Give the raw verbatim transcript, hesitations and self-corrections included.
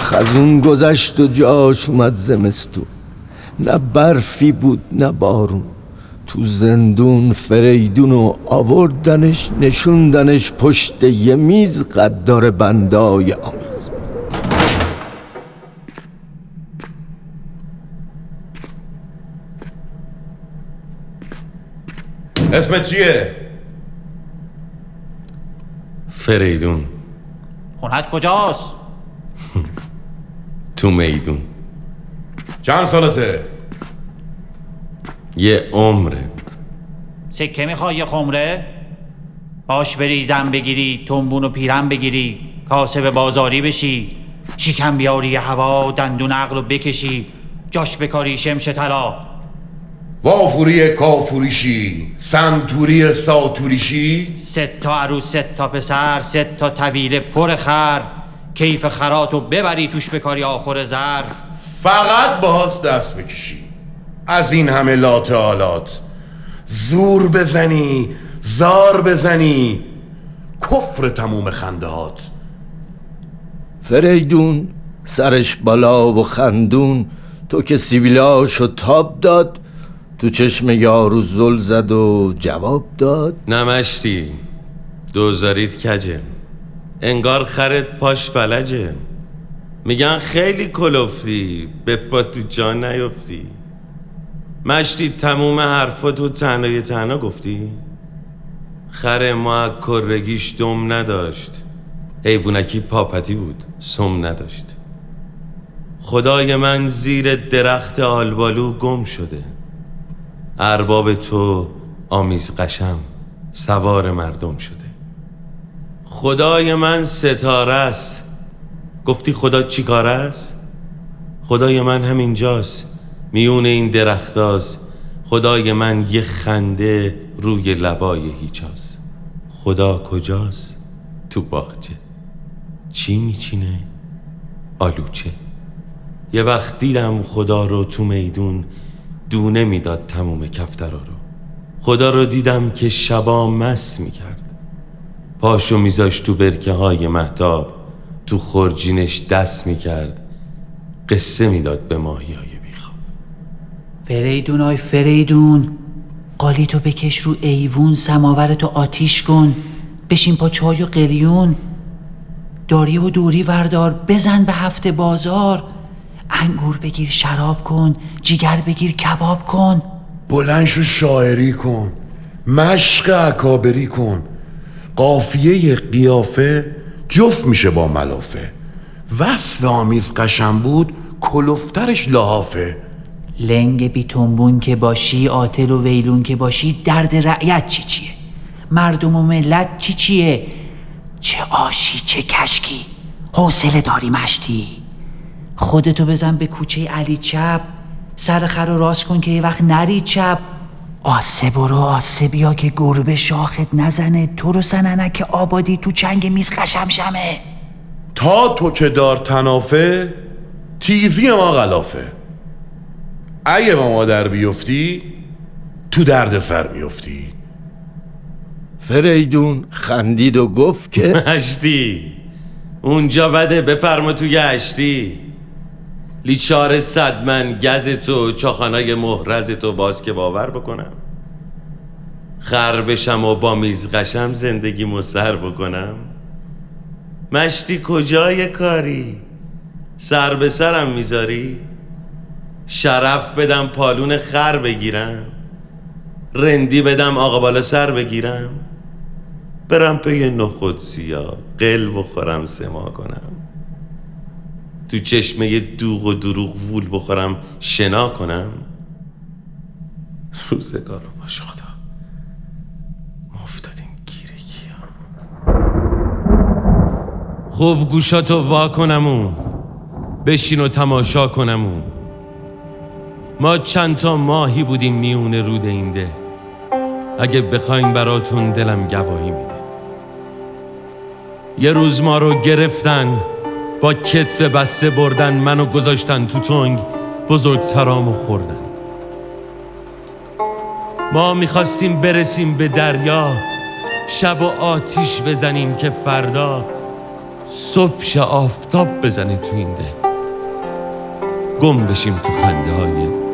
خزون گذشت و جاش اومد زمستون، نه برفی بود نه بارون. تو زندون فریدون و آوردنش نشوندنش پشت یه میز قدار بندای آمیز. اسمت چیه؟ فریدون. خونت کجاست؟ تو میدون. چند سالته؟ یه عمره. سکه میخوای یه خمره؟ باش بری زن بگیری، تنبون و پیرن بگیری، کاسب بازاری بشی، شیکن بیاری هوا، دندون عقلو بکشی، جاش بکاری شمش طلا. وافوری کافوریشی، سنتوری ساتوریشی. سه تا عروس، سه تا پسر، سه تا طویله پر خر، کیف خراتو ببری توش بکاری آخر زر. فقط باهاست دست بکشی، از این همه لات آلات، زور بزنی زار بزنی، کفر تموم خندهات. فریدون سرش بالا و خندون، تو که سیبیلاشو تاب داد، تو چشم یارو زل زد و جواب داد. نمشتی دوزارید کجه، انگار خرت پاش فلجه. میگن خیلی کلفتی، به پا تو جا نیفتی. مشتی تموم حرفا تو تنهای تنها گفتی. خر ما کرگیش دم نداشت، حیوونکی پاپتی بود سم نداشت. خدای من زیر درخت آلبالو گم شده، ارباب تو آمیز قشم سوار مردم شده. خدای من ستاره است، گفتی خدا چی کار است؟ خدای من همینجاست میون این درختاست. خدای من یه خنده روی لبای هیچاست. خدا کجاست؟ تو باغچه چی میچینه؟ آلوچه. یه وقت دیدم خدا رو تو میدون، دونه میداد تموم کفترا رو. خدا رو دیدم که شبا مس میکرد، پاشو میذاشت تو برکه های مهتاب، تو خورجینش دست میکرد، قصه میداد به ماهی های بیخواب. فریدون آی فریدون، قالیتو بکش رو ایوون، سماورتو آتیش کن، بشین پا چای و قلیون، داری و دوری وردار بزن به هفته بازار، انگور بگیر شراب کن، جیگر بگیر کباب کن. بلند شو شاعری کن، مشق اکابری کن، قافیه قیافه جفت میشه با ملافه. وصف آمیز قشم بود، کلفترش لحافه. لنگ بی تنبون که باشی، عاطل و ویلون که باشی، درد رعیت چی چیه؟ مردم و ملت چی چیه؟ چه آشی چه کشکی، حوصله داری مشتی. خودتو بزن به کوچه علی چپ، سر خر رو راست کن که یه وقت نری چپ. آسه برو آسه بیا که گربه شاخت نزنه، تو رو سننک آبادی تو چنگ میز خشم شمه. تا تو که دار تنافه، تیزی ما غلافه. اگه با ما در بیفتی، تو درد سر میفتی. فریدون خندید و گفت که هشتی اونجا بده، بفرما توی هشتی. لیچار صدمن گز تو، چاخانای محرز تو باز که باور بکنم. خر بشم و با میز قشم زندگی مسر بکنم. مشتی کجای کاری، سر به سرم میذاری. شرف بدم پالون خر بگیرم، رندی بدم آقا بالا سر بگیرم. برم پی نخود سیاه قل بخورم سما کنم، تو چشمه دوغ و دروغ وول بخورم شنا کنم. روزگار رو باش خدا، ما افتادیم گیره کیا. خوب گوشاتو وا کنمون، بشین و تماشا کنمون. ما چند تا ماهی بودیم میون رود این ده، اگه بخواین براتون دلم گواهی میده. یه روز ما رو گرفتن، با کتف بسته بردن، منو گذاشتن تو تنگ، بزرگترامو خوردن. ما میخواستیم برسیم به دریا، شب و آتیش بزنیم که فردا صبح شه آفتاب بزنه تو این ده، گم بشیم تو خنده های